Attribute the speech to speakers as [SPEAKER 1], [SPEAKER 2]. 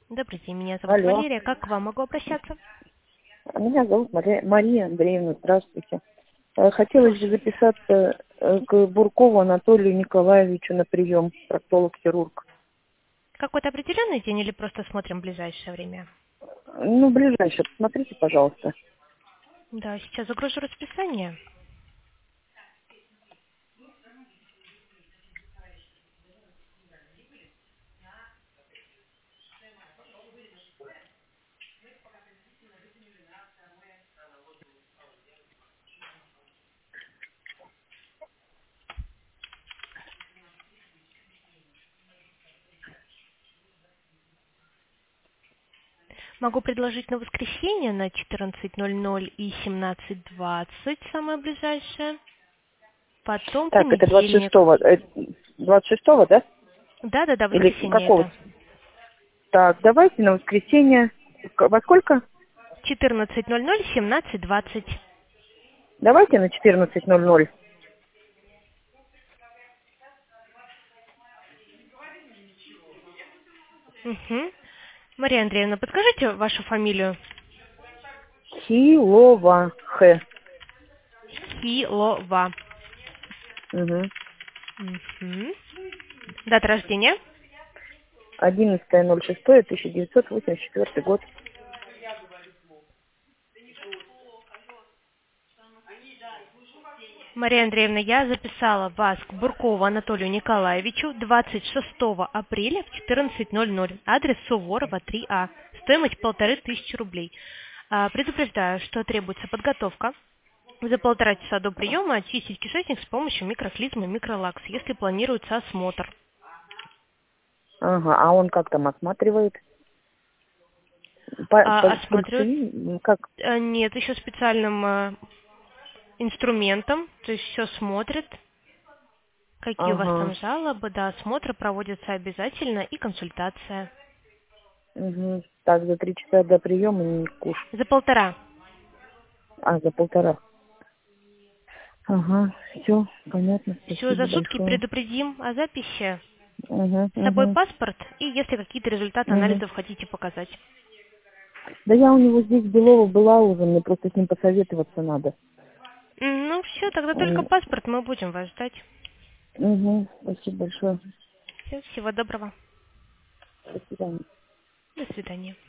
[SPEAKER 1] Добрый день, меня зовут
[SPEAKER 2] Алло.
[SPEAKER 1] Валерия. Как к вам могу обращаться?
[SPEAKER 2] Меня зовут Мария Андреевна. Здравствуйте. Хотелось бы
[SPEAKER 1] Слушаю.
[SPEAKER 2] записаться к Буркову Анатолию Николаевичу на прием, проктолог-хирург.
[SPEAKER 1] Какой-то определенный день или просто смотрим в ближайшее время?
[SPEAKER 2] Ну, ближайшее. Посмотрите, пожалуйста.
[SPEAKER 1] Да, сейчас загружу расписание. Могу предложить на воскресенье на 14:00 и 17:20, самое ближайшее. Потом
[SPEAKER 2] Так, это
[SPEAKER 1] понедельник.
[SPEAKER 2] 26-го. 26-го, да?
[SPEAKER 1] Да-да-да,
[SPEAKER 2] Или
[SPEAKER 1] воскресенье
[SPEAKER 2] какого?
[SPEAKER 1] это.
[SPEAKER 2] Так, давайте на воскресенье. Во сколько?
[SPEAKER 1] 14:00, 17:20.
[SPEAKER 2] Давайте на 14:00.
[SPEAKER 1] Угу. Мария Андреевна, подскажите вашу фамилию?
[SPEAKER 2] Хилова. Х.
[SPEAKER 1] Хилова.
[SPEAKER 2] Угу.
[SPEAKER 1] Угу. Дата рождения?
[SPEAKER 2] 11.06.1984 год.
[SPEAKER 1] Мария Андреевна, я записала вас к Буркову Анатолию Николаевичу 26 апреля в 14:00. Адрес Суворова, 3А. Стоимость 1500 рублей. Предупреждаю, что требуется подготовка. За 1,5 часа до приема очистить кишечник с помощью микроклизмы и микролакс, если планируется осмотр.
[SPEAKER 2] Ага, а он как там осматривает?
[SPEAKER 1] Осматривают?
[SPEAKER 2] Как?
[SPEAKER 1] Нет, еще специальным инструментом, то есть все смотрит. Какие у вас там
[SPEAKER 2] Ага.
[SPEAKER 1] жалобы? Да, осмотр проводится обязательно и консультация.
[SPEAKER 2] Угу. Так, за 3 часа до приема не куш.
[SPEAKER 1] За 1,5.
[SPEAKER 2] А, за 1,5. Ага, все, понятно,
[SPEAKER 1] Все,
[SPEAKER 2] спасибо
[SPEAKER 1] за сутки
[SPEAKER 2] большое.
[SPEAKER 1] предупредим о записи.
[SPEAKER 2] Угу,
[SPEAKER 1] С собой
[SPEAKER 2] угу,
[SPEAKER 1] паспорт и если какие-то результаты
[SPEAKER 2] угу.
[SPEAKER 1] анализов хотите показать.
[SPEAKER 2] Да я у него здесь в Белово была уже, мне просто с ним посоветоваться надо.
[SPEAKER 1] Ну все, тогда только паспорт, мы будем вас ждать.
[SPEAKER 2] Угу, спасибо большое.
[SPEAKER 1] Всего доброго.
[SPEAKER 2] До свидания.
[SPEAKER 1] До свидания.